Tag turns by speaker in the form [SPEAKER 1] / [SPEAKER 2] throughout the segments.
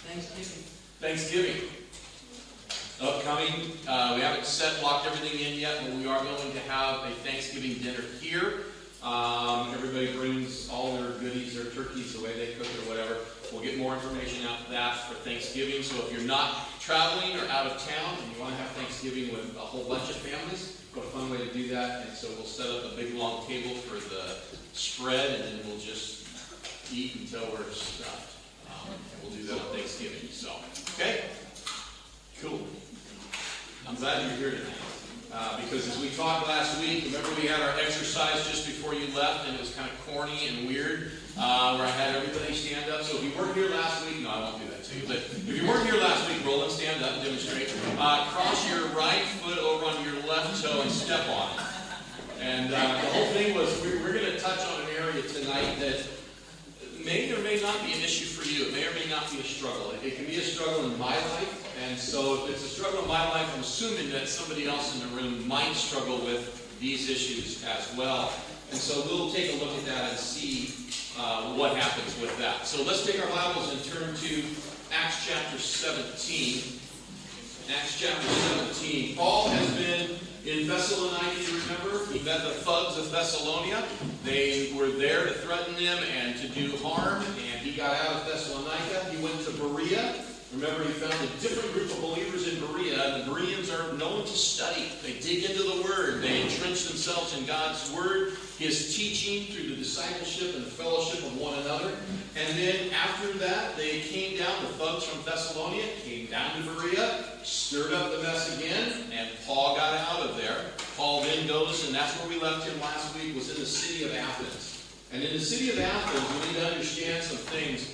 [SPEAKER 1] Thanksgiving. Upcoming. We haven't locked everything in yet, but we are going to have a Thanksgiving dinner here. Everybody brings all their goodies, their turkeys, the way they cook it or whatever. We'll get more information out for that for Thanksgiving. So if you're not traveling or out of town and you want to have Thanksgiving with a whole bunch of families, what a fun way to do that. And so we'll set up a big long table for the spread, and then we'll just eat until we're stuffed. We'll do that on Thanksgiving. So, okay? Cool. I'm glad you're here tonight. Because as we talked last week, remember we had our exercise just before you left, and it was kind of corny and weird, where I had everybody stand up. So if you weren't here last week, no, I won't do that to you, but if you weren't here last week, roll and stand up and demonstrate. Cross your right foot over on your left toe and step on it. And the whole thing was, we're going to touch on an area tonight that may or may not be an issue for you. It may or may not be a struggle. It can be a struggle in my life. And so if it's a struggle in my life, I'm assuming that somebody else in the room might struggle with these issues as well. And so we'll take a look at that and see what happens with that. So let's take our Bibles and turn to Acts chapter 17. Acts chapter 17. Paul has been in Thessalonica, you remember? He met the thugs of Thessalonica. They were there to threaten him and to do harm, and he got out of Thessalonica. He went to Berea. Remember, he found a different group of believers in Berea, and the Bereans are known to study. They dig into the Word. They entrench themselves in God's Word, His teaching through the discipleship and the fellowship of one another. And then after that, they came down, the thugs from Thessalonica came down to Berea, stirred up the mess again, and Paul got out of there. Paul then goes, and that's where we left him last week, was in the city of Athens. And in the city of Athens, we need to understand some things.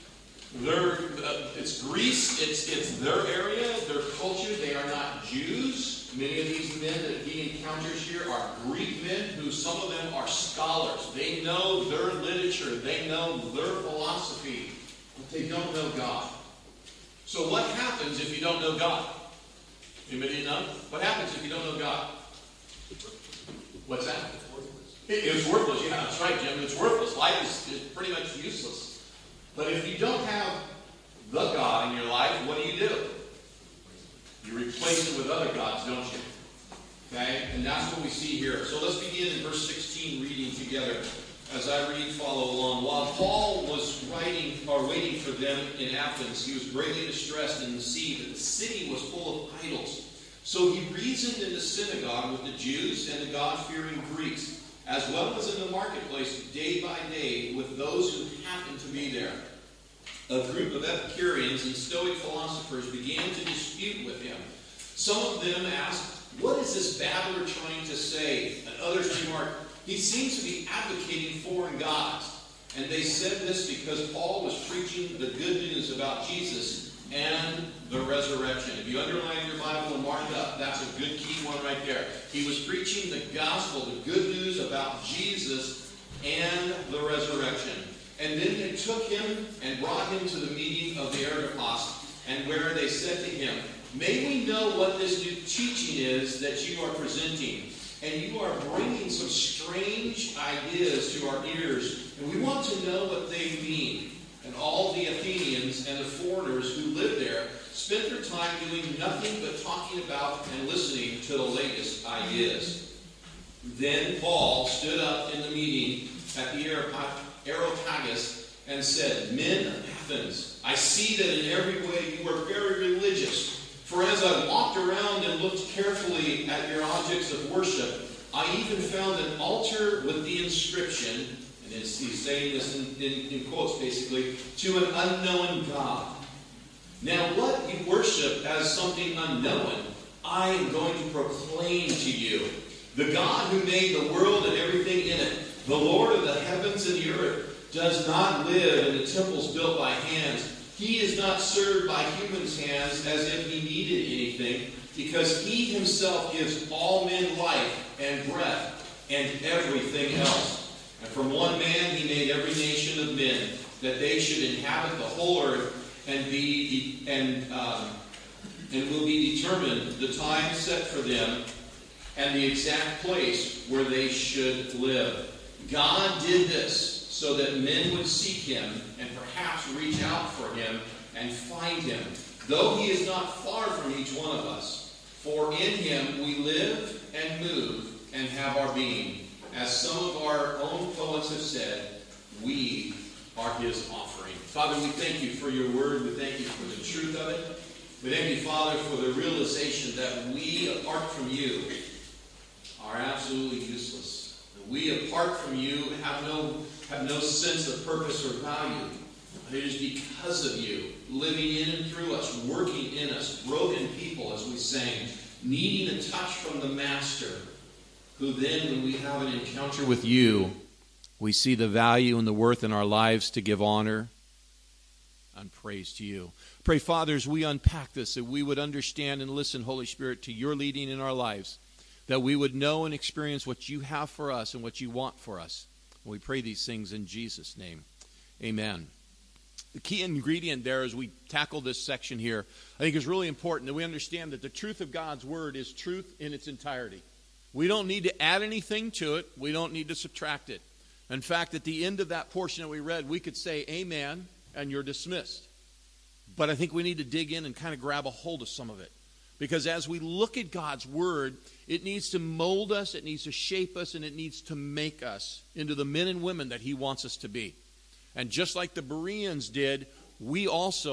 [SPEAKER 1] It's Greece, it's their area, their culture. They are not Jews. Many of these men that he encounters here are Greek men, who some of them are scholars. They know their literature, they know their philosophy, but they don't know God. So what happens if you don't know God? Anybody know? What happens if you don't know God? What's that? It's worthless. Yeah, that's right, Jim. It's worthless. Life is pretty much useless. But if you don't have the God in your life, what do? You replace it with other gods, don't you? Okay? And that's what we see here. So let's begin in verse 16, reading together. As I read, follow along. While Paul was waiting for them in Athens, he was greatly distressed in the sea that the city was full of idols. So he reasoned in the synagogue with the Jews and the God-fearing Greeks, as well as in the marketplace day by day with those who happened to be there. A group of Epicureans and Stoic philosophers began to dispute with him. Some of them asked, "What is this babbler trying to say?" And others remarked, "He seems to be advocating foreign gods." And they said this because Paul was preaching the good news about Jesus and the resurrection. If you underline your Bible and mark it up, that's a good key one right there. He was preaching the gospel, the good news about Jesus and the resurrection. And then they took him and brought him to the meeting of the Areopagus, and where they said to him, "May we know what this new teaching is that you are presenting? And you are bringing some strange ideas to our ears, and we want to know what they mean." And all the Athenians and the foreigners who lived there spent their time doing nothing but talking about and listening to the latest ideas. Then Paul stood up in the meeting at the Areopagus and said, "Men of Athens, I see that in every way you are very religious. For as I walked around and looked carefully at your objects of worship, I even found an altar with the inscription," and he's saying this in quotes basically, "to an unknown God. Now what you worship as something unknown, I am going to proclaim to you. The God who made the world and everything in it, the Lord of the heavens and the earth, does not live in the temples built by hands. He is not served by humans' hands as if he needed anything, because he himself gives all men life and breath and everything else. And from one man he made every nation of men, that they should inhabit the whole earth, and will be determined the time set for them and the exact place where they should live. God did this so that men would seek him and perhaps reach out for him and find him, though he is not far from each one of us. For in him we live and move and have our being. As some of our own poets have said, we are his offering. Father, we thank you for your word. We thank you for the truth of it. We thank you, Father, for the realization that we, apart from you, are absolutely useless. We, apart from you, have no sense of purpose or value. But it is because of you, living in and through us, working in us, broken people, as we sang, needing a touch from the Master, who then, when we have an encounter with you, we see the value and the worth in our lives to give honor and praise to you. Pray, Father, as we unpack this, that we would understand and listen, Holy Spirit, to your leading in our lives, that we would know and experience what you have for us and what you want for us. We pray these things in Jesus' name. Amen. The key ingredient there as we tackle this section here, I think is really important that we understand that the truth of God's word is truth in its entirety. We don't need to add anything to it. We don't need to subtract it. In fact, at the end of that portion that we read, we could say amen and you're dismissed. But I think we need to dig in and kind of grab a hold of some of it. Because as we look at God's word, it needs to mold us, it needs to shape us, and it needs to make us into the men and women that he wants us to be. And just like the Bereans did, we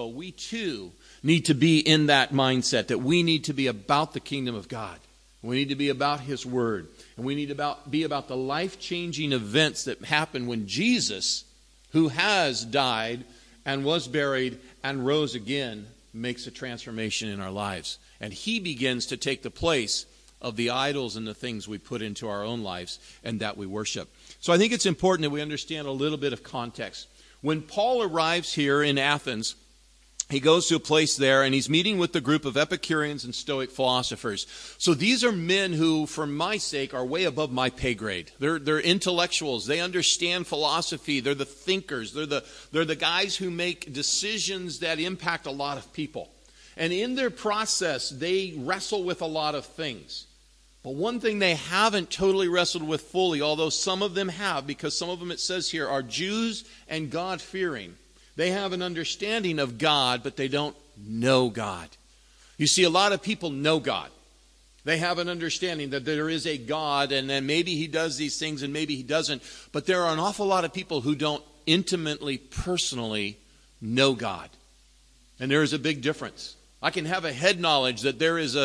[SPEAKER 1] too, need to be in that mindset, that we need to be about the kingdom of God. We need to be about his word. And we need to be about the life-changing events that happen when Jesus, who has died and was buried and rose again, makes a transformation in our lives. And he begins to take the place of the idols and the things we put into our own lives and that we worship. So I think it's important that we understand a little bit of context. When Paul arrives here in Athens, he goes to a place there and he's meeting with the group of Epicureans and Stoic philosophers. So these are men who, for my sake, are way above my pay grade. They're intellectuals. They understand philosophy. They're the thinkers. They're the guys who make decisions that impact a lot of people. And in their process, they wrestle with a lot of things. But one thing they haven't totally wrestled with fully, although some of them have, because some of them, it says here, are Jews and God-fearing. They have an understanding of God, but they don't know God. You see, a lot of people know God. They have an understanding that there is a God, and then maybe he does these things and maybe he doesn't. But there are an awful lot of people who don't intimately, personally know God. And there is a big difference. I can have a head knowledge that there is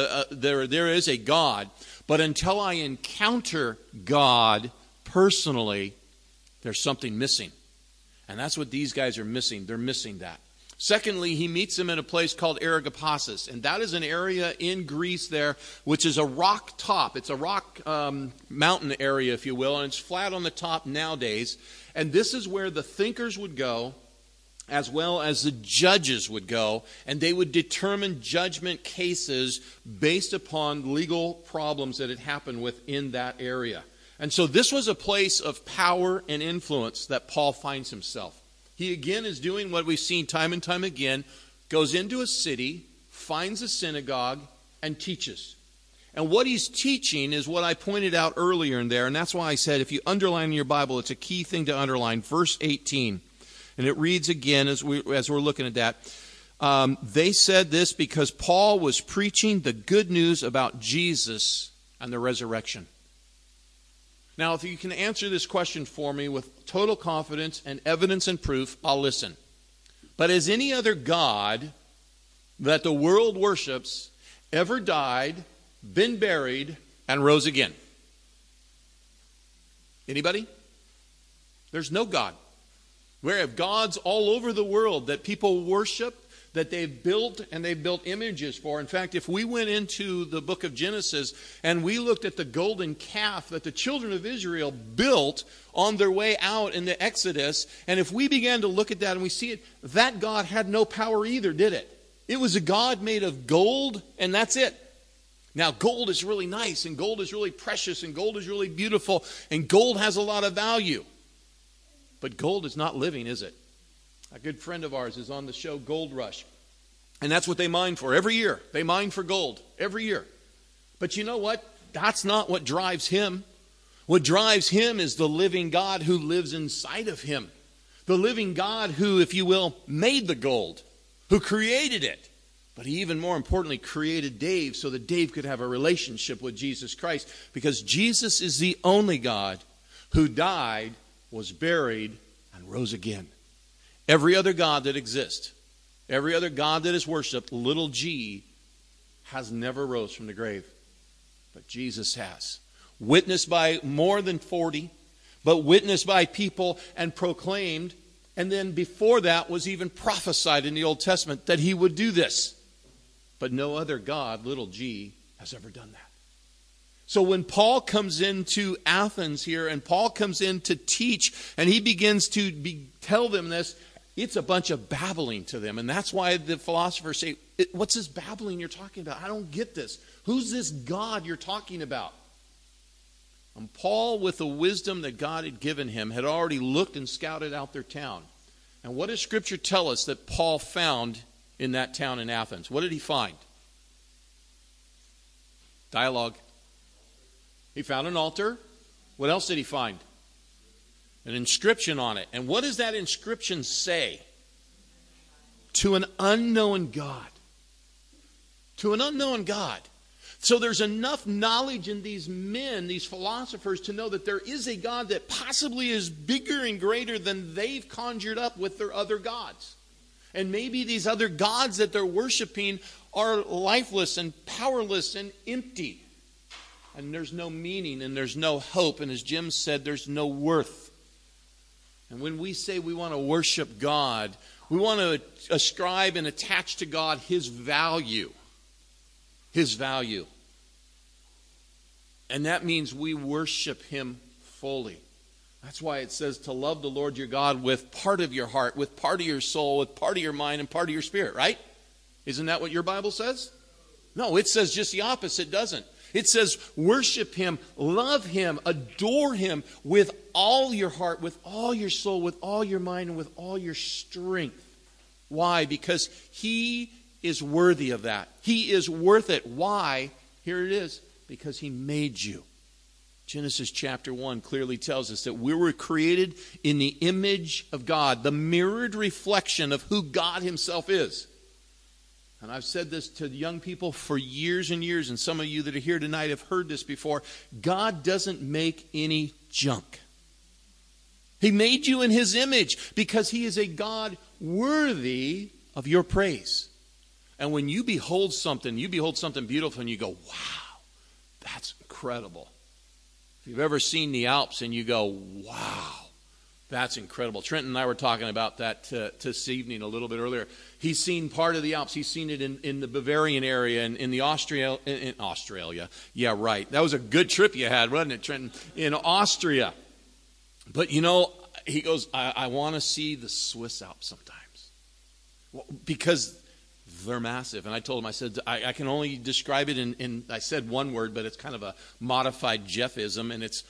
[SPEAKER 1] a God, but until I encounter God personally, there's something missing. And that's what these guys are missing. They're missing that. Secondly, he meets them in a place called Areopagus, and that is an area in Greece there, which is a rock top. It's a rock mountain area, if you will, and it's flat on the top nowadays. And this is where the thinkers would go, as well as the judges would go, and they would determine judgment cases based upon legal problems that had happened within that area. And so this was a place of power and influence that Paul finds himself. He again is doing what we've seen time and time again, goes into a city, finds a synagogue, and teaches. And what he's teaching is what I pointed out earlier in there, and that's why I said if you underline in your Bible, it's a key thing to underline, verse 18. And it reads again as we're looking at that. They said this because Paul was preaching the good news about Jesus and the resurrection. Now, if you can answer this question for me with total confidence and evidence and proof, I'll listen. But has any other God that the world worships ever died, been buried, and rose again? Anybody? There's no God. We have gods all over the world that people worship, that they've built and they've built images for. In fact, if we went into the book of Genesis and we looked at the golden calf that the children of Israel built on their way out in the Exodus, and if we began to look at that and we see it, that God had no power either, did it? It was a God made of gold, and that's it. Now, gold is really nice, and gold is really precious, and gold is really beautiful, and gold has a lot of value. But gold is not living, is it? A good friend of ours is on the show Gold Rush. And that's what they mine for every year. They mine for gold every year. But you know what? That's not what drives him. What drives him is the living God who lives inside of him. The living God who, if you will, made the gold. who created it. But he even more importantly created Dave so that Dave could have a relationship with Jesus Christ, because Jesus is the only God who died, was buried, and rose again. Every other God that exists, every other God that is worshipped, little g, has never rose from the grave. But Jesus has. Witnessed by more than 40, but witnessed by people and proclaimed. And then before that was even prophesied in the Old Testament that he would do this. But no other God, little g, has ever done that. So when Paul comes into Athens here, and Paul comes in to teach, and he begins to tell them this, it's a bunch of babbling to them. And that's why the philosophers say, what's this babbling you're talking about? I don't get this. Who's this God you're talking about? And Paul, with the wisdom that God had given him, had already looked and scouted out their town. And what does Scripture tell us that Paul found in that town in Athens? What did he find? Dialogue. He found an altar. What else did he find? An inscription on it. And what does that inscription say? To an unknown God. To an unknown God. So there's enough knowledge in these men, these philosophers, to know that there is a God that possibly is bigger and greater than they've conjured up with their other gods. And maybe these other gods that they're worshiping are lifeless and powerless and empty. And there's no meaning and there's no hope. And as Jim said, there's no worth. And when we say we want to worship God, we want to ascribe and attach to God His value. His value. And that means we worship Him fully. That's why it says to love the Lord your God with part of your heart, with part of your soul, with part of your mind, and part of your spirit, right? Isn't that what your Bible says? No, it says just the opposite, doesn't it? It says worship Him, love Him, adore Him with all your heart, with all your soul, with all your mind, and with all your strength. Why? Because He is worthy of that. He is worth it. Why? Here it is. Because He made you. Genesis chapter 1 clearly tells us that we were created in the image of God, the mirrored reflection of who God Himself is. And I've said this to young people for years and years, and some of you that are here tonight have heard this before. God doesn't make any junk. He made you in His image because He is a God worthy of your praise. And when you behold something beautiful and you go, wow, that's incredible. If you've ever seen the Alps and you go, wow, that's incredible. Trenton and I were talking about that this evening a little bit earlier. He's seen part of the Alps. He's seen it in the Bavarian area and in Australia. Yeah, right. That was a good trip you had, wasn't it, Trenton? In Austria. But you know, he goes, I want to see the Swiss Alps sometimes. Well, because they're massive. And I told him, I said, I can only describe it in, I said one word, but it's kind of a modified Jeffism, and it's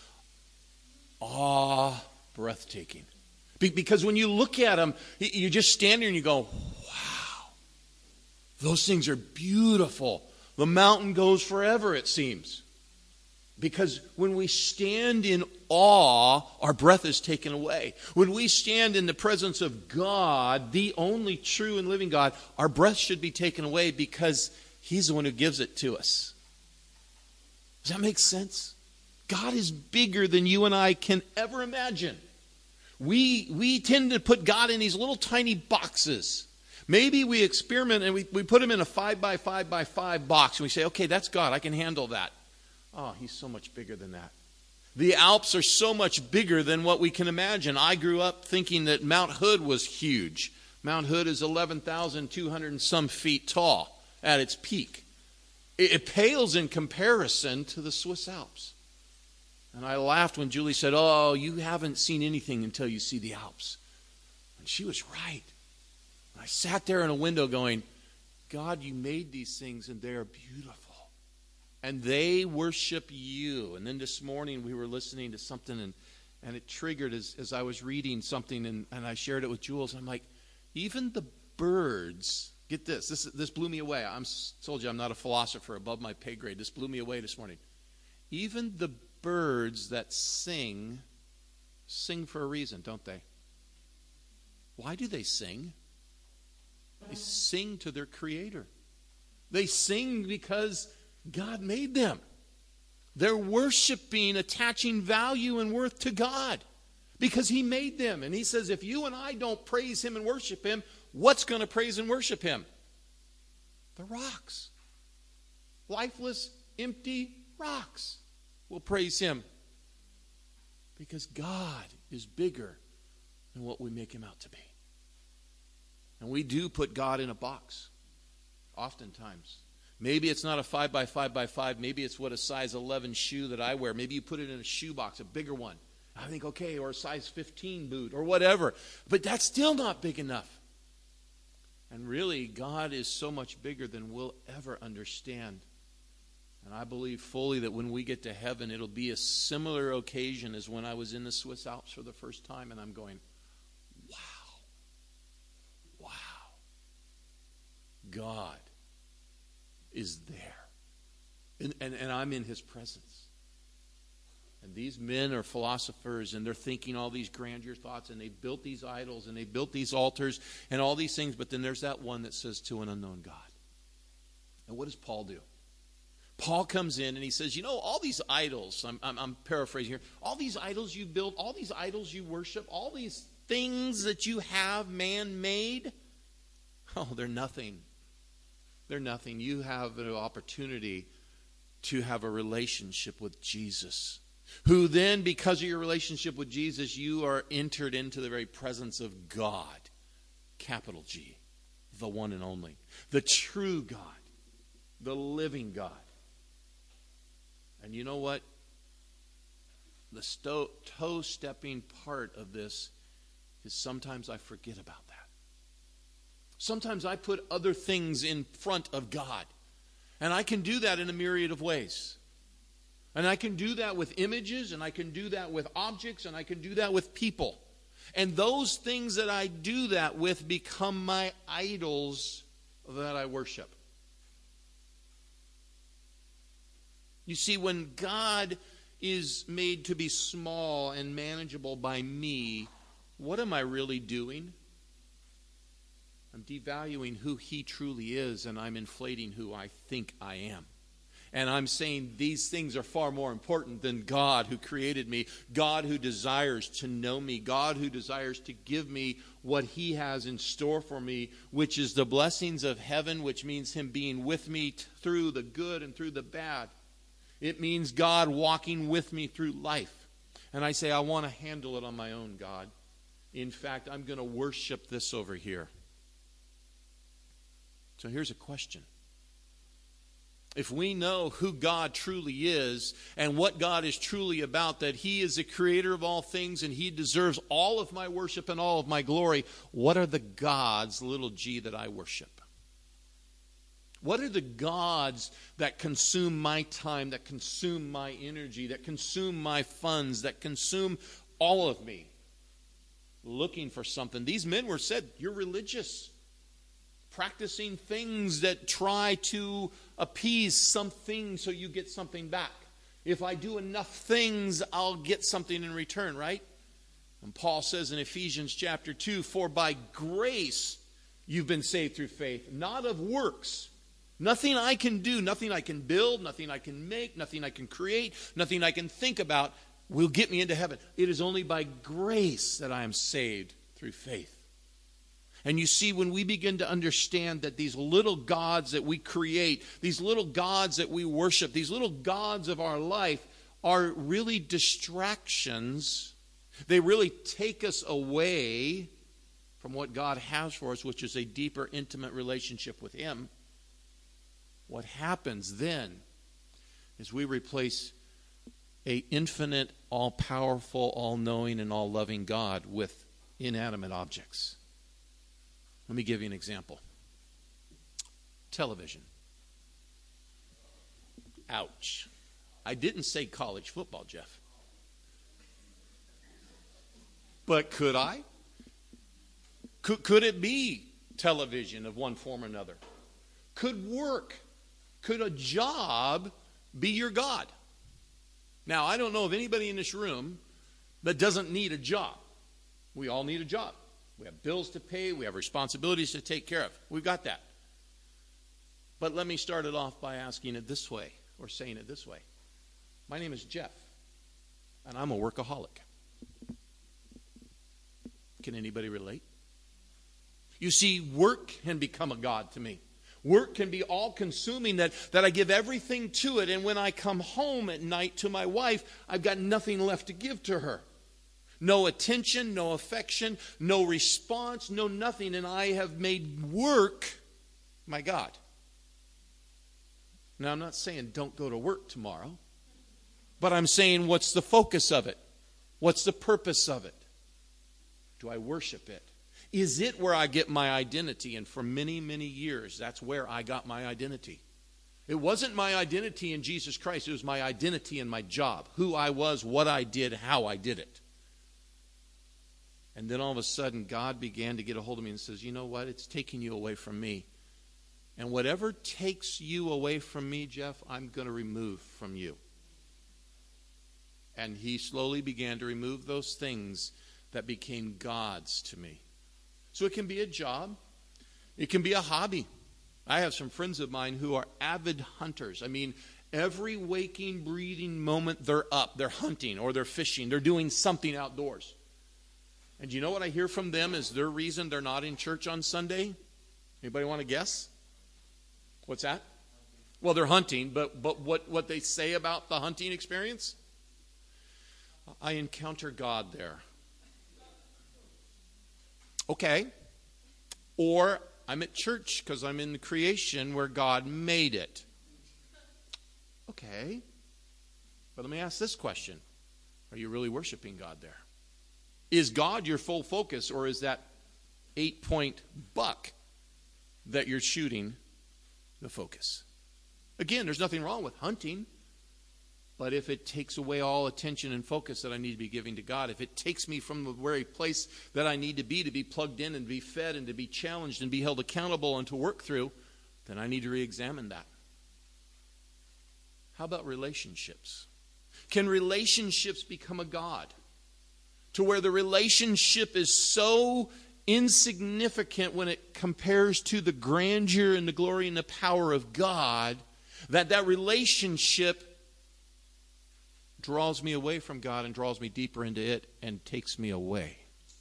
[SPEAKER 1] breathtaking. Because when you look at them, you just stand there and you go, wow, those things are beautiful. The mountain goes forever, it seems. Because when we stand in awe, our breath is taken away. When we stand in the presence of God, the only true and living God, our breath should be taken away because He's the one who gives it to us. Does that make sense? God is bigger than you and I can ever imagine. We tend to put God in these little tiny boxes. Maybe we experiment and we put Him in a 5x5x5 box and we say, okay, that's God, I can handle that. Oh, He's so much bigger than that. The Alps are so much bigger than what we can imagine. I grew up thinking that Mount Hood was huge. Mount Hood is 11,200 and some feet tall at its peak. It pales in comparison to the Swiss Alps. And I laughed when Julie said, oh, you haven't seen anything until you see the Alps. And she was right. I sat there in a window going, God, you made these things and they are beautiful. And they worship you. And then this morning we were listening to something and it triggered as I was reading something and I shared it with Jules. And I'm like, even the birds, get this blew me away. I told you I'm not a philosopher, above my pay grade. This blew me away this morning. Even the birds that sing for a reason, don't they? Why do they sing?
[SPEAKER 2] They sing to their Creator. They sing because God made them. They're worshiping, attaching value and worth to God because He made them. And He says, if you and I don't praise Him and worship Him, what's going to praise and worship Him? The rocks. Lifeless, empty rocks will praise Him because God is bigger than what we make Him out to be. And we do put God in a box, oftentimes. Maybe it's not a 5x5x5. Maybe it's what a size 11 shoe that I wear. Maybe you put it in a shoe box, a bigger one. I think, okay, or a size 15 boot or whatever. But that's still not big enough. And really, God is so much bigger than we'll ever understand. And I believe fully that when we get to heaven, it'll be a similar occasion as when I was in the Swiss Alps for the first time. And I'm going, wow. God is there. And I'm in His presence. And these men are philosophers, and they're thinking all these grandeur thoughts, and they built these idols, and they built these altars, and all these things. But then there's that one that says, to an unknown God. And what does Paul do? Paul comes in and he says, all these idols, I'm paraphrasing here, all these idols you built, all these idols you worship, all these things that you have man-made, they're nothing. They're nothing. You have an opportunity to have a relationship with Jesus, who then, because of your relationship with Jesus, you are entered into the very presence of God, capital G, the one and only, the true God, the living God. And you know what? The toe-stepping part of this is sometimes I forget about that. Sometimes I put other things in front of God. And I can do that in a myriad of ways. And I can do that with images, and I can do that with objects, and I can do that with people. And those things that I do that with become my idols that I worship. You see, when God is made to be small and manageable by me, what am I really doing? I'm devaluing who He truly is, and I'm inflating who I think I am. And I'm saying these things are far more important than God who created me, God who desires to know me, God who desires to give me what He has in store for me, which is the blessings of heaven, which means Him being with me through the good and through the bad. It means God walking with me through life. And I say, I want to handle it on my own, God. In fact, I'm going to worship this over here. So here's a question. If we know who God truly is and what God is truly about, that He is the creator of all things and He deserves all of my worship and all of my glory, what are the gods, little g, that I worship? What are the gods that consume my time, that consume my energy, that consume my funds, that consume all of me? Looking for something. These men were said, you're religious. Practicing things that try to appease something so you get something back. If I do enough things, I'll get something in return, right? And Paul says in Ephesians chapter 2, for by grace you've been saved through faith, not of works. Nothing I can do, nothing I can build, nothing I can make, nothing I can create, nothing I can think about will get me into heaven. It is only by grace that I am saved through faith. And you see, when we begin to understand that these little gods that we create, these little gods that we worship, these little gods of our life are really distractions. They really take us away from what God has for us, which is a deeper, intimate relationship with Him. What happens then is we replace an infinite, all-powerful, all-knowing, and all-loving God with inanimate objects. Let me give you an example. Television. Ouch. I didn't say college football, Jeff. But could I? Could it be television of one form or another? Could work, could a job be your God? Now, I don't know of anybody in this room that doesn't need a job. We all need a job. We have bills to pay. We have responsibilities to take care of. We've got that. But let me start it off by asking it this way, or saying it this way. My name is Jeff, and I'm a workaholic. Can anybody relate? You see, work can become a god to me. Work can be all-consuming, that I give everything to it, and when I come home at night to my wife, I've got nothing left to give to her. No attention, no affection, no response, no nothing, and I have made work my God. Now, I'm not saying don't go to work tomorrow, but I'm saying what's the focus of it? What's the purpose of it? Do I worship it? Is it where I get my identity? And for many, many years, that's where I got my identity. It wasn't my identity in Jesus Christ. It was my identity in my job. Who I was, what I did, how I did it. And then all of a sudden, God began to get a hold of me and says, you know what? It's taking you away from me. And whatever takes you away from me, Jeff, I'm going to remove from you. And he slowly began to remove those things that became gods to me. So it can be a job. It can be a hobby. I have some friends of mine who are avid hunters. I mean, every waking, breathing moment they're up. They're hunting or they're fishing. They're doing something outdoors. And you know what I hear from them is their reason they're not in church on Sunday? Anybody want to guess? What's that? Well, they're hunting, but what they say about the hunting experience? I encounter God there. Okay. Or I'm at church because I'm in the creation where God made it. Okay. But let me ask this question. Are you really worshiping God there? Is God your full focus, or is that 8-point buck that you're shooting the focus? Again, there's nothing wrong with hunting. But if it takes away all attention and focus that I need to be giving to God, if it takes me from the very place that I need to be plugged in and be fed and to be challenged and be held accountable and to work through, then I need to re-examine that. How about relationships? Can relationships become a god? To where the relationship is so insignificant when it compares to the grandeur and the glory and the power of God, that relationship draws me away from God and draws me deeper into it and takes me away.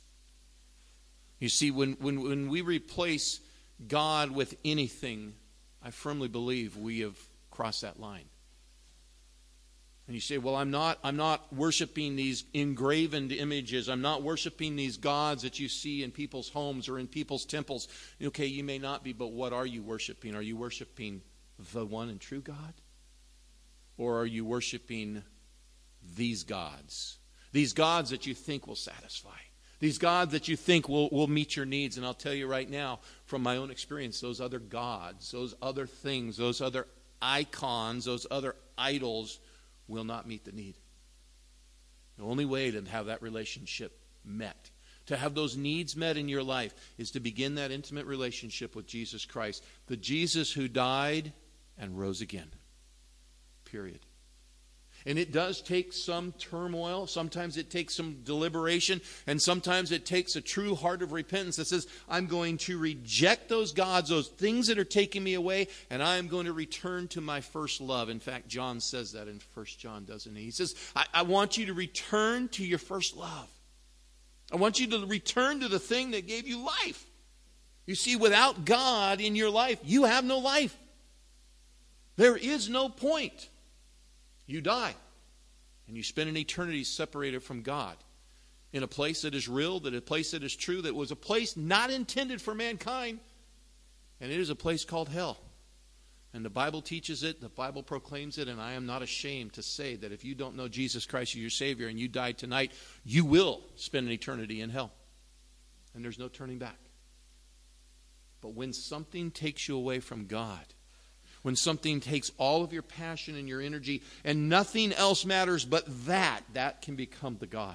[SPEAKER 2] You see, when we replace God with anything, I firmly believe we have crossed that line. And you say, well, I'm not worshiping these engraven images. I'm not worshiping these gods that you see in people's homes or in people's temples. Okay, you may not be, but what are you worshiping? Are you worshiping the one and true God? Or are you worshiping these gods that you think will satisfy, these gods that you think will meet your needs? And I'll tell you right now, from my own experience, those other gods, those other things, those other icons, those other idols will not meet the need. The only way to have that relationship met, to have those needs met in your life, is to begin that intimate relationship with Jesus Christ, the Jesus who died and rose again. Period. And it does take some turmoil. Sometimes it takes some deliberation. And sometimes it takes a true heart of repentance that says, I'm going to reject those gods, those things that are taking me away, and I am going to return to my first love. In fact, John says that in 1 John, doesn't he? He says, I want you to return to your first love. I want you to return to the thing that gave you life. You see, without God in your life, you have no life. There is no point. You die, and you spend an eternity separated from God in a place that is real, that a place that is true, that was a place not intended for mankind, and it is a place called hell. And the Bible teaches it, the Bible proclaims it, and I am not ashamed to say that if you don't know Jesus Christ as your Savior and you die tonight, you will spend an eternity in hell, and there's no turning back. But when something takes you away from God, when something takes all of your passion and your energy and nothing else matters but that can become the God.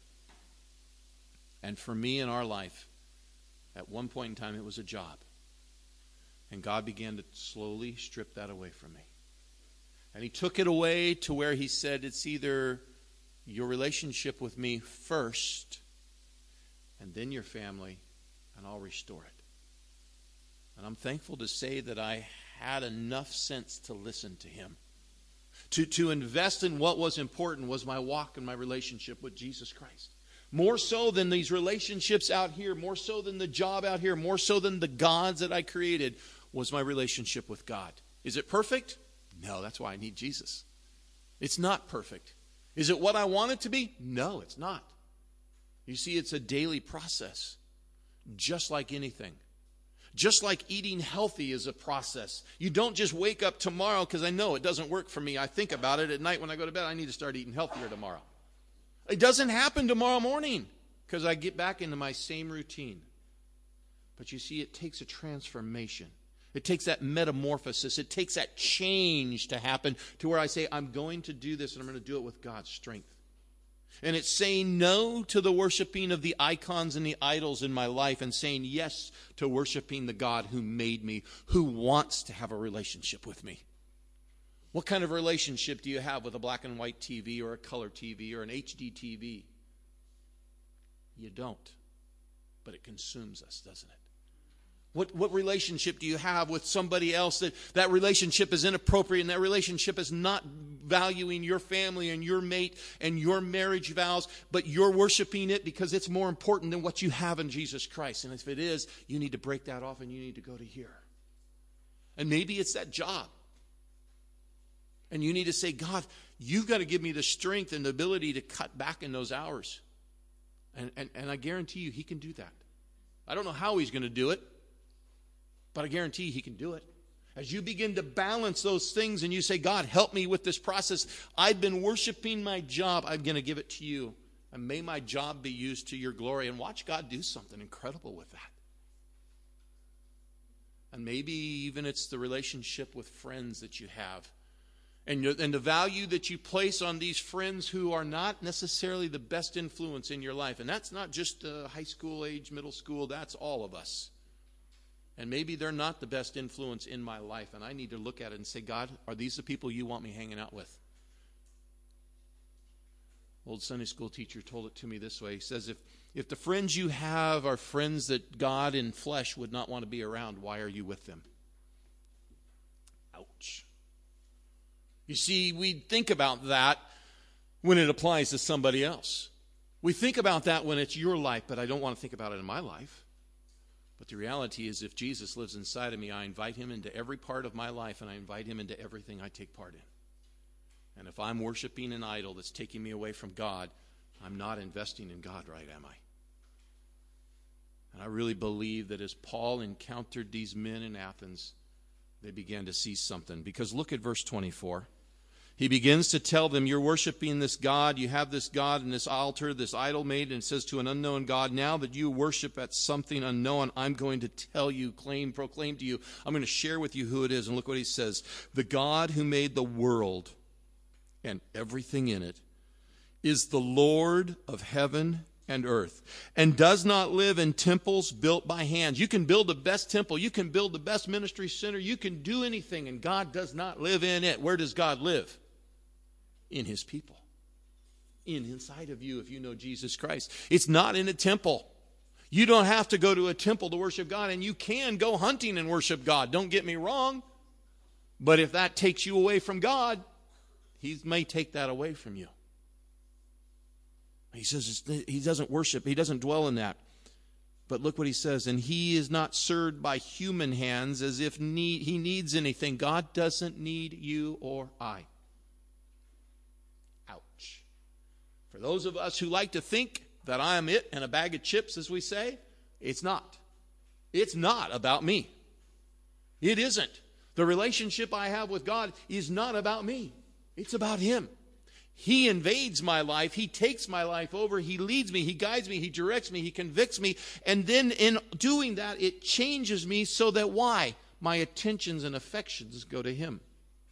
[SPEAKER 2] And for me in our life, at one point in time, it was a job. And God began to slowly strip that away from me. And he took it away to where he said, it's either your relationship with me first, and then your family, and I'll restore it. And I'm thankful to say that I had enough sense to listen to him. To invest in what was important was my walk and my relationship with Jesus Christ. More so than these relationships out here, more so than the job out here, more so than the gods that I created, was my relationship with God. Is it perfect? No, that's why I need Jesus. It's not perfect. Is it what I want it to be? No, it's not. You see, it's a daily process, just like anything. Just like eating healthy is a process. You don't just wake up tomorrow because I know it doesn't work for me. I think about it at night when I go to bed. I need to start eating healthier tomorrow. It doesn't happen tomorrow morning because I get back into my same routine. But you see, it takes a transformation. It takes that metamorphosis. It takes that change to happen to where I say, I'm going to do this and I'm going to do it with God's strength. And it's saying no to the worshiping of the icons and the idols in my life and saying yes to worshiping the God who made me, who wants to have a relationship with me. What kind of relationship do you have with a black and white TV or a color TV or an HD TV? You don't. But it consumes us, doesn't it? What relationship do you have with somebody else that relationship is inappropriate and that relationship is not valuing your family and your mate and your marriage vows, but you're worshiping it because it's more important than what you have in Jesus Christ? And if it is, you need to break that off and you need to go to here. And maybe it's that job. And you need to say, God, you've got to give me the strength and the ability to cut back in those hours. And I guarantee you he can do that. I don't know how he's going to do it, but I guarantee he can do it. As you begin to balance those things and you say, God, help me with this process. I've been worshiping my job. I'm going to give it to you. And may my job be used to your glory. And watch God do something incredible with that. And maybe even it's the relationship with friends that you have. And the value that you place on these friends who are not necessarily the best influence in your life. And that's not just high school age, middle school. That's all of us. And maybe they're not the best influence in my life. And I need to look at it and say, God, are these the people you want me hanging out with? Old Sunday school teacher told it to me this way. He says, if the friends you have are friends that God in flesh would not want to be around, why are you with them? Ouch. You see, we think about that when it applies to somebody else. We think about that when it's your life, but I don't want to think about it in my life. But the reality is, if Jesus lives inside of me, I invite him into every part of my life, and I invite him into everything I take part in. And if I'm worshiping an idol that's taking me away from God, I'm not investing in God, right, am I? And I really believe that as Paul encountered these men in Athens, they began to see something. Because look at verse 24. He begins to tell them, you're worshiping this God, you have this God and this altar, this idol made, and it says to an unknown God, now that you worship at something unknown, I'm going to tell you, proclaim to you, I'm going to share with you who it is. And look what he says. The God who made the world and everything in it is the Lord of heaven and earth, and does not live in temples built by hands. You can build the best temple, you can build the best ministry center, you can do anything, and God does not live in it. Where does God live? In his people. Inside of you if you know Jesus Christ. It's not in a temple. You don't have to go to a temple to worship God, and you can go hunting and worship God. Don't get me wrong. But if that takes you away from God, he may take that away from you. He says he doesn't worship, he doesn't dwell in that. But look what he says, and he is not served by human hands as if he needs anything. God doesn't need you or I. Ouch. For those of us who like to think that I am it and a bag of chips, as we say, it's not. It's not about me. It isn't. The relationship I have with God is not about me. It's about him. He invades my life. He takes my life over. He leads me. He guides me. He directs me. He convicts me. And then in doing that, it changes me so that why? My attentions and affections go to him.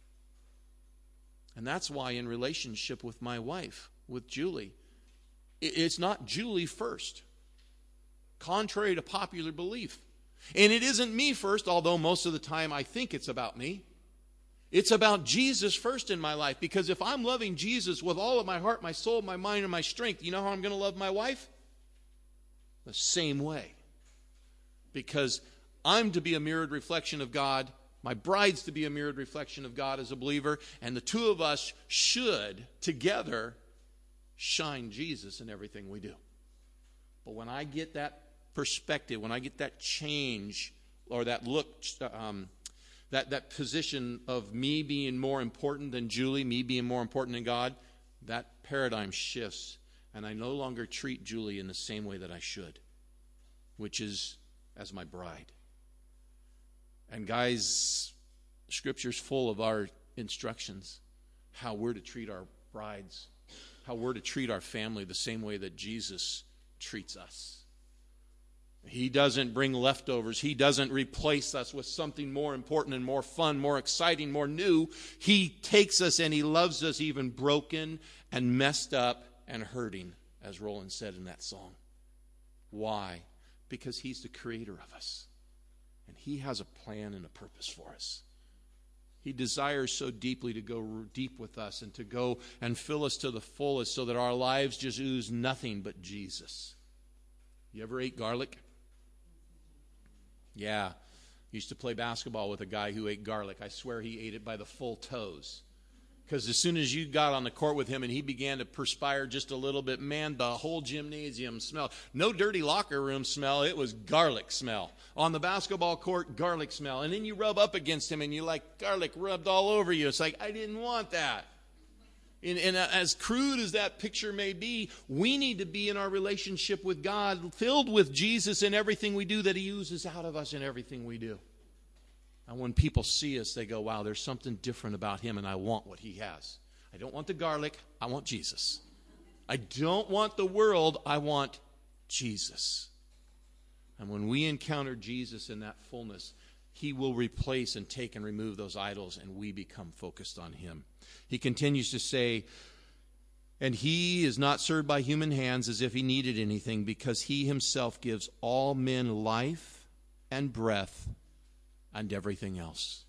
[SPEAKER 2] And that's why in relationship with my wife, with Julie, it's not Julie first, contrary to popular belief. And it isn't me first, although most of the time I think it's about me. It's about Jesus first in my life, because if I'm loving Jesus with all of my heart, my soul, my mind, and my strength, you know how I'm going to love my wife? the same way. Because I'm to be a mirrored reflection of God. My bride's to be a mirrored reflection of God as a believer. And the two of us should, together, shine Jesus in everything we do. But when I get that perspective, when I get that change, or that look, that position of me being more important than Julie, me being more important than God, that paradigm shifts. And I no longer treat Julie in the same way that I should, which is as my bride. And guys, Scripture's full of our instructions, how we're to treat our brides, how we're to treat our family the same way that Jesus treats us. He doesn't bring leftovers. He doesn't replace us with something more important and more fun, more exciting, more new. He takes us and He loves us even broken and messed up and hurting, as Roland said in that song. Why? Because He's the creator of us. And He has a plan and a purpose for us. He desires so deeply to go deep with us and to go and fill us to the fullest so that our lives just ooze nothing but Jesus. You ever ate garlic? Yeah. Used to play basketball with a guy who ate garlic. I swear he ate it by the full toes. Because as soon as you got on the court with him and he began to perspire just a little bit, man, the whole gymnasium smelled. No dirty locker room smell. It was garlic smell. On the basketball court, garlic smell. And then you rub up against him and you like garlic rubbed all over you. It's like, I didn't want that. And as crude as that picture may be, we need to be in our relationship with God filled with Jesus in everything we do, that He uses out of us in everything we do. And when people see us, they go, wow, there's something different about Him, and I want what He has. I don't want the garlic, I want Jesus. I don't want the world, I want Jesus. And when we encounter Jesus in that fullness, He will replace and take and remove those idols, and we become focused on Him. He continues to say, and He is not served by human hands as if He needed anything, because He Himself gives all men life and breath and everything else.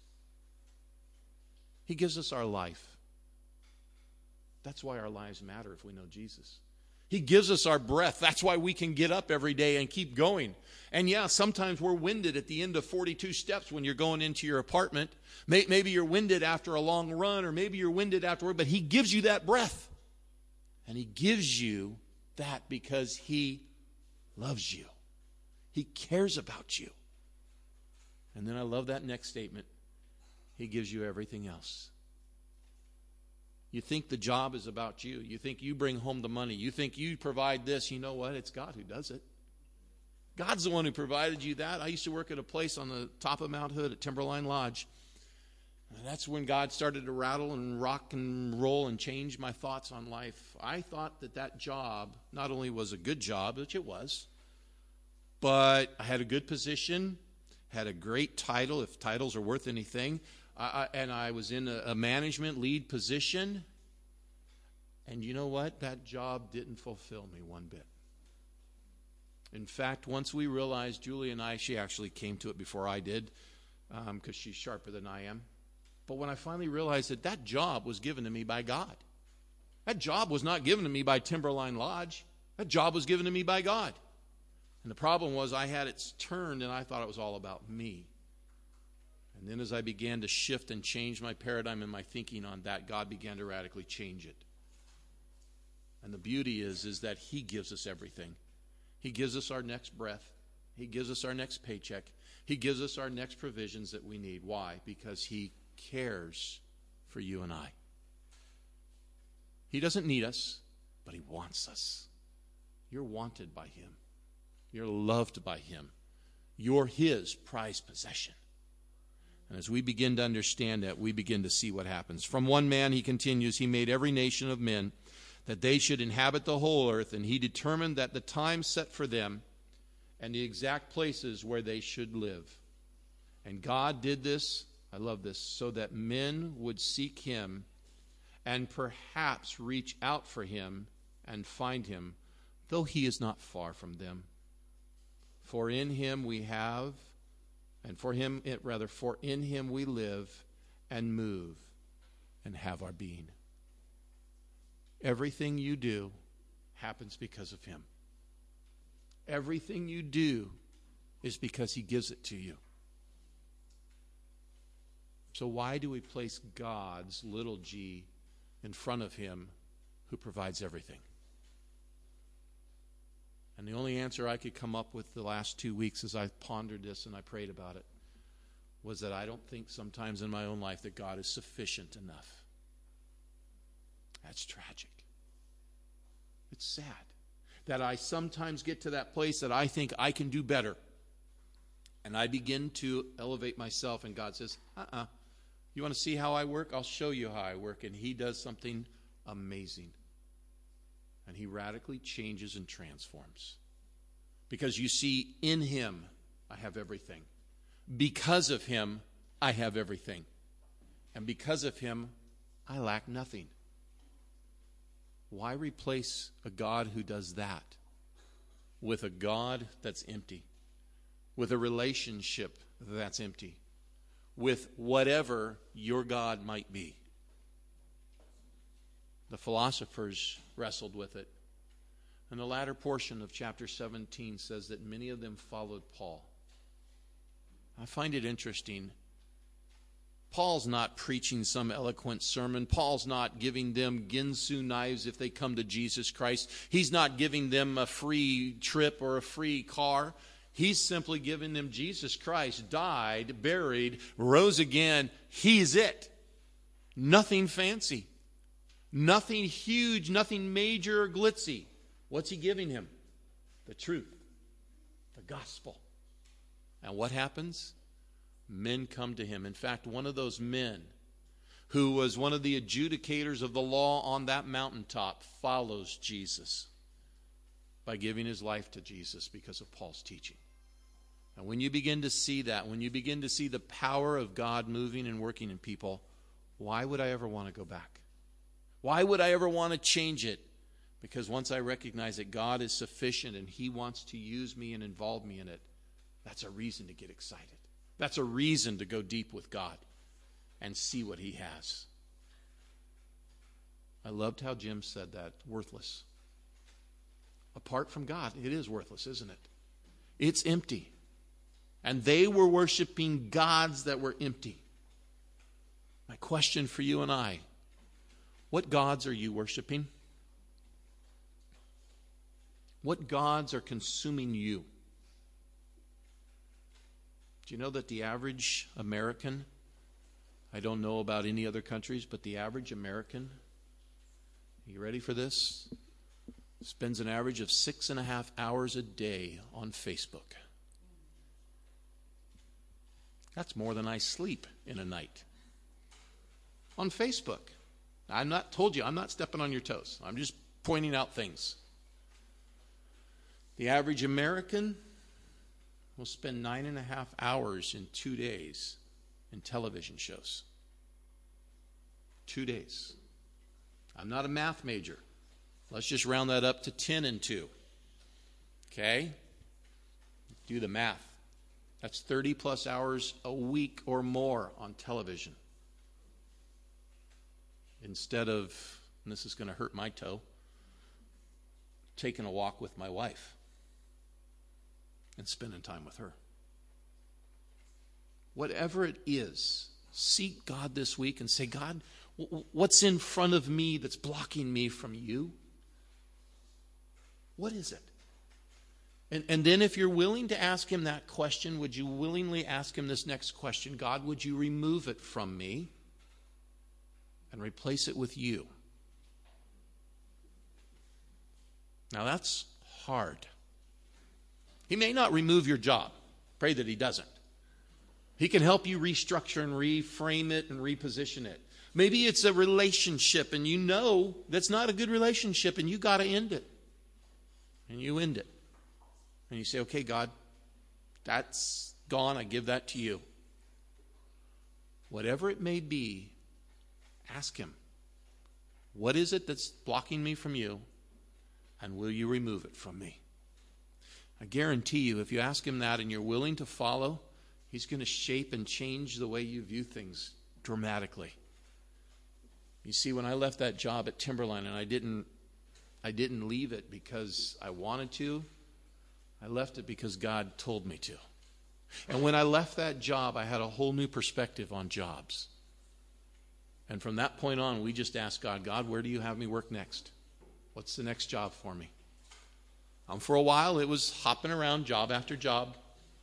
[SPEAKER 2] He gives us our life. That's why our lives matter if we know Jesus. He gives us our breath. That's why we can get up every day and keep going. And yeah, sometimes we're winded at the end of 42 steps when you're going into your apartment. Maybe you're winded after a long run, or maybe you're winded afterward, but He gives you that breath. And He gives you that because He loves you. He cares about you. And then I love that next statement. He gives you everything else. You think the job is about you. You think you bring home the money. You think you provide this. You know what? It's God who does it. God's the one who provided you that. I used to work at a place on the top of Mount Hood at Timberline Lodge. And that's when God started to rattle and rock and roll and change my thoughts on life. I thought that job not only was a good job, which it was, but I had a good position, had a great title, if titles are worth anything, and I was in a management lead position. And you know what? That job didn't fulfill me one bit. In fact, once we realized, Julie and I, she actually came to it before I did, because she's sharper than I am. But when I finally realized that job was given to me by God. That job was not given to me by Timberline Lodge. That job was given to me by God. And the problem was I had it turned, and I thought it was all about me. And then as I began to shift and change my paradigm and my thinking on that, God began to radically change it. And the beauty is that He gives us everything. He gives us our next breath. He gives us our next paycheck. He gives us our next provisions that we need. Why? Because He cares for you and I. He doesn't need us, but He wants us. You're wanted by Him. You're loved by Him. You're His prized possession. And as we begin to understand that, we begin to see what happens. From one man, he continues, He made every nation of men that they should inhabit the whole earth, and He determined that the time set for them and the exact places where they should live. And God did this, I love this, so that men would seek Him and perhaps reach out for Him and find Him, though He is not far from them. For in Him we have, and for in Him we live and move and have our being. Everything you do happens because of Him. Everything you do is because he gives it to you. So why do we place God's little g in front of him who provides everything? And the only answer I could come up with the last 2 weeks as I pondered this and I prayed about it was that I don't think sometimes in my own life that God is sufficient enough. That's tragic. It's sad that I sometimes get to that place that I think I can do better. And I begin to elevate myself, and God says, you want to see how I work? I'll show you how I work. And he does something amazing. And he radically changes and transforms. Because you see, in him, I have everything. Because of him, I have everything. And because of him, I lack nothing. Why replace a God who does that with a God that's empty? With a relationship that's empty? With whatever your God might be? The philosophers wrestled with it. And the latter portion of chapter 17 says that many of them followed Paul. I find it interesting. Paul's not preaching some eloquent sermon. Paul's not giving them Ginsu knives if they come to Jesus Christ. He's not giving them a free trip or a free car. He's simply giving them Jesus Christ, died, buried, rose again. He's it. Nothing fancy. Nothing huge, nothing major or glitzy. What's he giving him? The truth. The gospel. And what happens? Men come to him. In fact, one of those men who was one of the adjudicators of the law on that mountaintop follows Jesus by giving his life to Jesus because of Paul's teaching. And when you begin to see that, when you begin to see the power of God moving and working in people, why would I ever want to go back? Why would I ever want to change it? Because once I recognize that God is sufficient and he wants to use me and involve me in it, that's a reason to get excited. That's a reason to go deep with God and see what he has. I loved how Jim said that. Worthless. Apart from God, it is worthless, isn't it? It's empty. And they were worshiping gods that were empty. My question for you and I, what gods are you worshiping? What gods are consuming you? Do you know that the average American, I don't know about any other countries, but the average American, are you ready for this? Spends an average of 6.5 hours a day on Facebook. That's more than I sleep in a night. On Facebook. I'm not stepping on your toes. I'm just pointing out things. The average American will spend 9.5 hours in 2 days in television shows. 2 days. I'm not a math major. Let's just round that up to 10 and 2. Okay? Do the math. That's 30 plus hours a week or more on television. Instead of, and this is going to hurt my toe, taking a walk with my wife and spending time with her. Whatever it is, seek God this week and say, God, what's in front of me that's blocking me from you? What is it? And then if you're willing to ask him that question, would you willingly ask him this next question? God, would you remove it from me and replace it with you? Now that's hard. He may not remove your job. Pray that he doesn't. He can help you restructure and reframe it and reposition it. Maybe it's a relationship and you know that's not a good relationship and you got to end it. And you end it. And you say, okay, God, that's gone. I give that to you. Whatever it may be, ask him, what is it that's blocking me from you? And will you remove it from me? I guarantee you, if you ask him that and you're willing to follow, he's going to shape and change the way you view things dramatically. You see, when I left that job at Timberline, and I didn't leave it because I wanted to, I left it because God told me to. And when I left that job, I had a whole new perspective on jobs. And from that point on, we just asked God, God, where do you have me work next? What's the next job for me? For a while, it was hopping around job after job.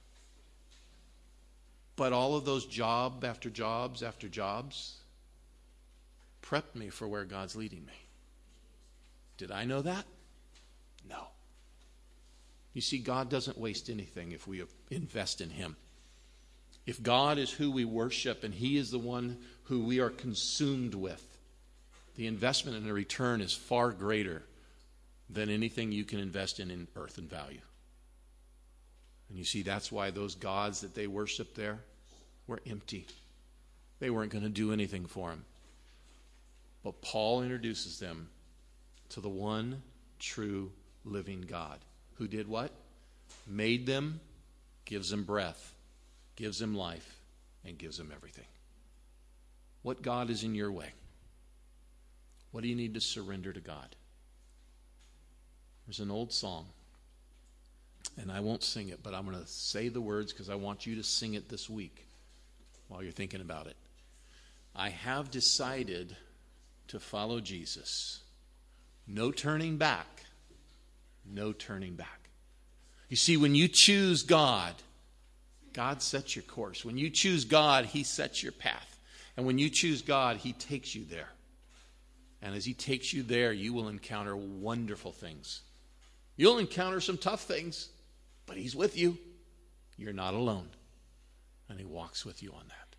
[SPEAKER 2] But all of those job after jobs after jobs prepped me for where God's leading me. Did I know that? No. You see, God doesn't waste anything if we invest in Him. If God is who we worship and He is the one who we are consumed with, the investment and the return is far greater than anything you can invest in earth and value. And you see, that's why those gods that they worshiped there were empty. They weren't going to do anything for Him. But Paul introduces them to the one true living God. Who did what? Made them, gives them breath, gives them life, and gives them everything. What God is in your way? What do you need to surrender to God? There's an old song, and I won't sing it, but I'm going to say the words because I want you to sing it this week while you're thinking about it. I have decided to follow Jesus. No turning back. No turning back. You see, when you choose God, God sets your course. When you choose God, He sets your path. And when you choose God, He takes you there. And as He takes you there, you will encounter wonderful things. You'll encounter some tough things, but He's with you. You're not alone. And He walks with you on that.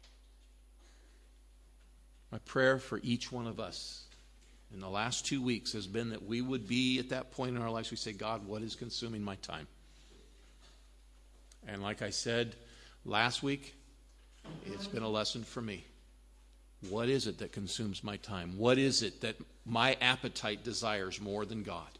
[SPEAKER 2] My prayer for each one of us in the last 2 weeks has been that we would be at that point in our lives we say, God, what is consuming my time? And like I said last week, it's been a lesson for me. What is it that consumes my time? What is it that my appetite desires more than God?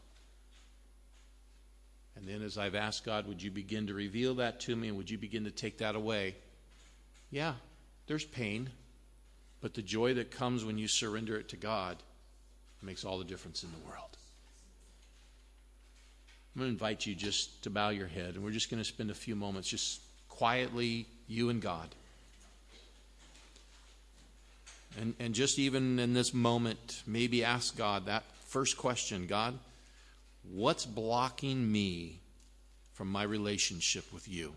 [SPEAKER 2] And then as I've asked God, would you begin to reveal that to me and would you begin to take that away? Yeah, there's pain, but the joy that comes when you surrender it to God makes all the difference in the world. I'm going to invite you just to bow your head, and we're just going to spend a few moments just quietly, you and God. And just even in this moment, maybe ask God that first question, God, what's blocking me from my relationship with you?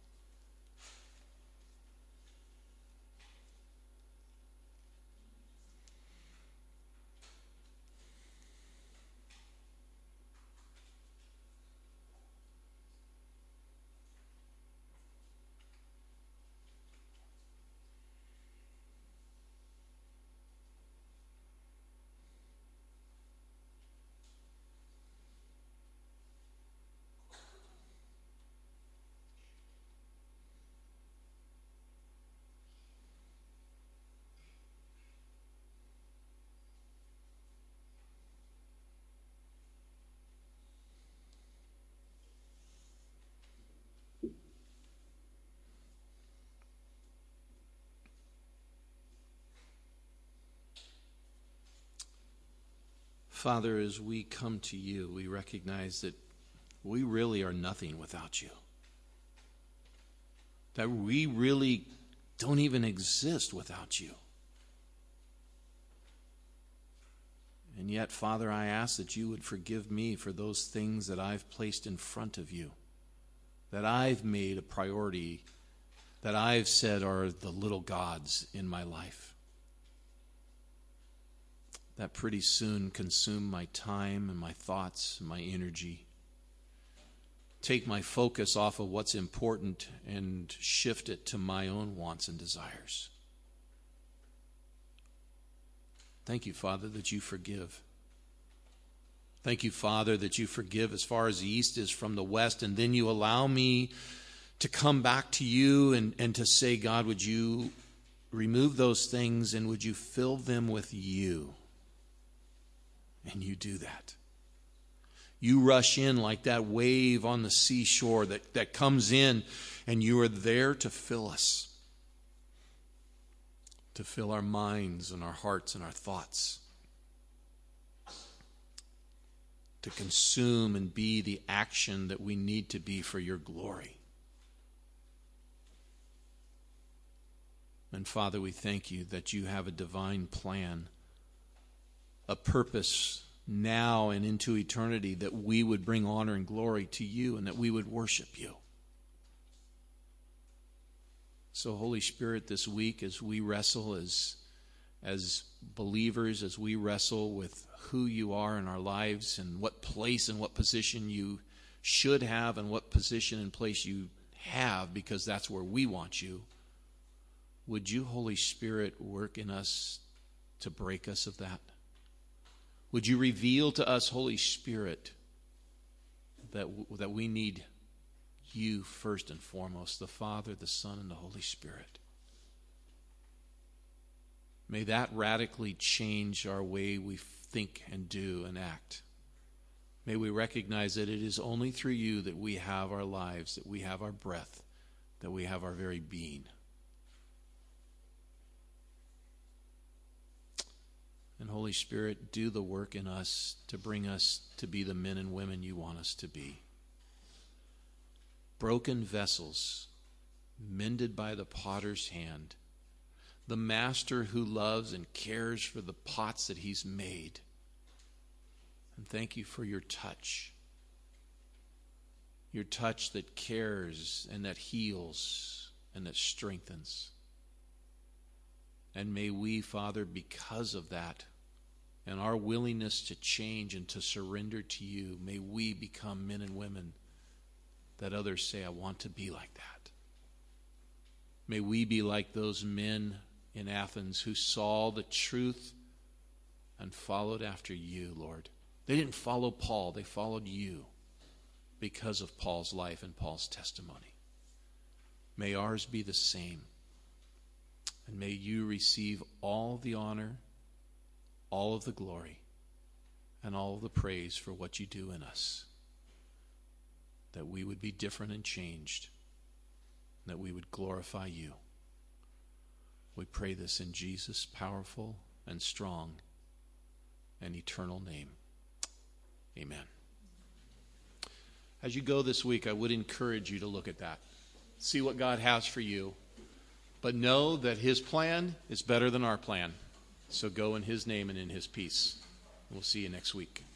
[SPEAKER 2] Father, as we come to you, we recognize that we really are nothing without you. That we really don't even exist without you. And yet, Father, I ask that you would forgive me for those things that I've placed in front of you, that I've made a priority, that I've said are the little gods in my life. That pretty soon consume my time and my thoughts and my energy. Take my focus off of what's important and shift it to my own wants and desires. Thank you, Father, that you forgive. Thank you, Father, that you forgive as far as the east is from the west, and then you allow me to come back to you and to say, God, would you remove those things and would you fill them with you? And you do that. You rush in like that wave on the seashore that comes in, and you are there to fill us, to fill our minds and our hearts and our thoughts, to consume and be the action that we need to be for your glory. And Father, we thank you that you have a divine plan, a purpose now and into eternity, that we would bring honor and glory to you and that we would worship you. So, Holy Spirit, this week as we wrestle as believers, as we wrestle with who you are in our lives and what place and what position you should have and what position and place you have, because that's where we want you, would you, Holy Spirit, work in us to break us of that? Would you reveal to us, Holy Spirit, that we need you first and foremost, the Father, the Son, and the Holy Spirit. May that radically change our way we think and do and act. May we recognize that it is only through you that we have our lives, that we have our breath, that we have our very being. And Holy Spirit, do the work in us to bring us to be the men and women you want us to be. Broken vessels, mended by the potter's hand. The master who loves and cares for the pots that he's made. And thank you for your touch. Your touch that cares and that heals and that strengthens. And may we, Father, because of that and our willingness to change and to surrender to you, may we become men and women that others say, I want to be like that. May we be like those men in Athens who saw the truth and followed after you, Lord. They didn't follow Paul, they followed you because of Paul's life and Paul's testimony. May ours be the same. And may you receive all the honor, all of the glory, and all of the praise for what you do in us. That we would be different and changed. That we would glorify you. We pray this in Jesus' powerful and strong and eternal name. Amen. As you go this week, I would encourage you to look at that. See what God has for you. But know that his plan is better than our plan. So go in his name and in his peace. We'll see you next week.